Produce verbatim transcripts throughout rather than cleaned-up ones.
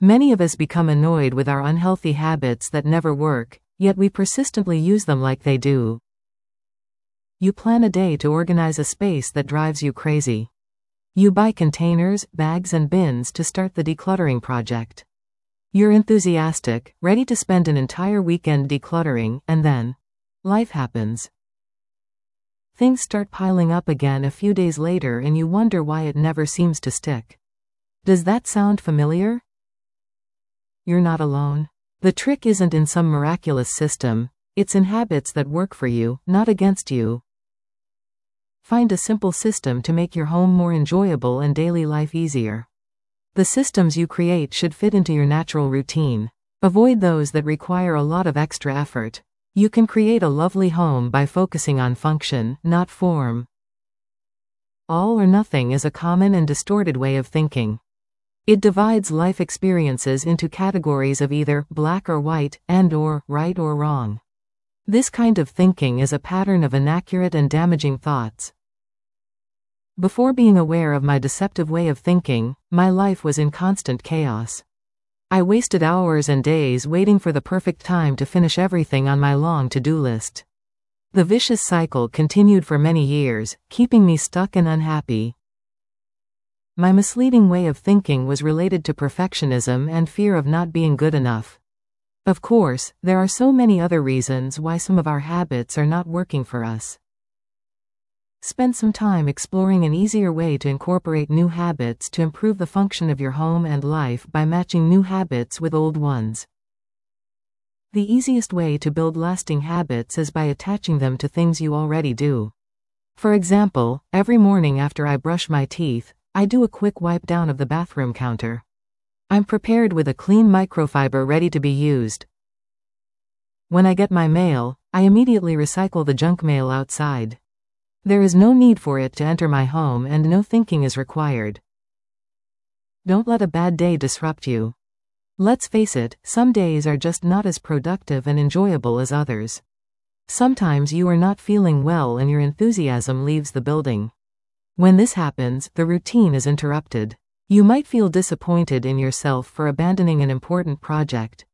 Many of us become annoyed with our unhealthy habits that never work, yet we persistently use them like they do. You plan a day to organize a space that drives you crazy. You buy containers, bags, and bins to start the decluttering project. You're enthusiastic, ready to spend an entire weekend decluttering, and then life happens. Things start piling up again a few days later and you wonder why it never seems to stick. Does that sound familiar? You're not alone. The trick isn't in some miraculous system, it's in habits that work for you, not against you. Find a simple system to make your home more enjoyable and daily life easier. The systems you create should fit into your natural routine. Avoid those that require a lot of extra effort. You can create a lovely home by focusing on function, not form. All or nothing is a common and distorted way of thinking. It divides life experiences into categories of either black or white, and or right or wrong. This kind of thinking is a pattern of inaccurate and damaging thoughts. Before being aware of my deceptive way of thinking, my life was in constant chaos. I wasted hours and days waiting for the perfect time to finish everything on my long to-do list. The vicious cycle continued for many years, keeping me stuck and unhappy. My misleading way of thinking was related to perfectionism and fear of not being good enough. Of course, there are so many other reasons why some of our habits are not working for us. Spend some time exploring an easier way to incorporate new habits to improve the function of your home and life by matching new habits with old ones. The easiest way to build lasting habits is by attaching them to things you already do. For example, every morning after I brush my teeth, I do a quick wipe down of the bathroom counter. I'm prepared with a clean microfiber ready to be used. When I get my mail, I immediately recycle the junk mail outside. There is no need for it to enter my home and no thinking is required. Don't let a bad day disrupt you. Let's face it, some days are just not as productive and enjoyable as others. Sometimes you are not feeling well and your enthusiasm leaves the building. When this happens, the routine is interrupted. You might feel disappointed in yourself for abandoning an important project.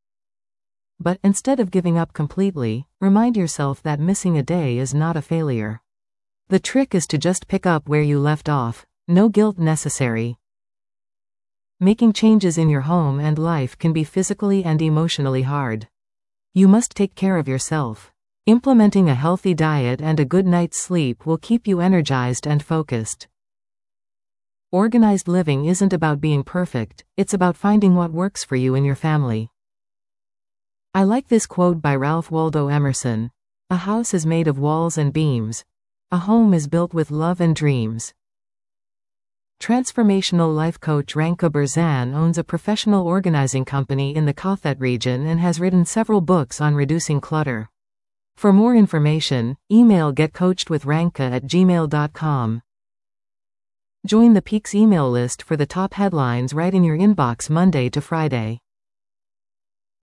But instead of giving up completely, remind yourself that missing a day is not a failure. The trick is to just pick up where you left off, no guilt necessary. Making changes in your home and life can be physically and emotionally hard. You must take care of yourself. Implementing a healthy diet and a good night's sleep will keep you energized and focused. Organized living isn't about being perfect, it's about finding what works for you and your family. I like this quote by Ralph Waldo Emerson. A house is made of walls and beams. A home is built with love and dreams. Transformational life coach Ranka Berzan owns a professional organizing company in the Kothet region and has written several books on reducing clutter. For more information, email getcoachedwithranka at gmail dot com. Join the Peaks email list for the top headlines right in your inbox Monday to Friday.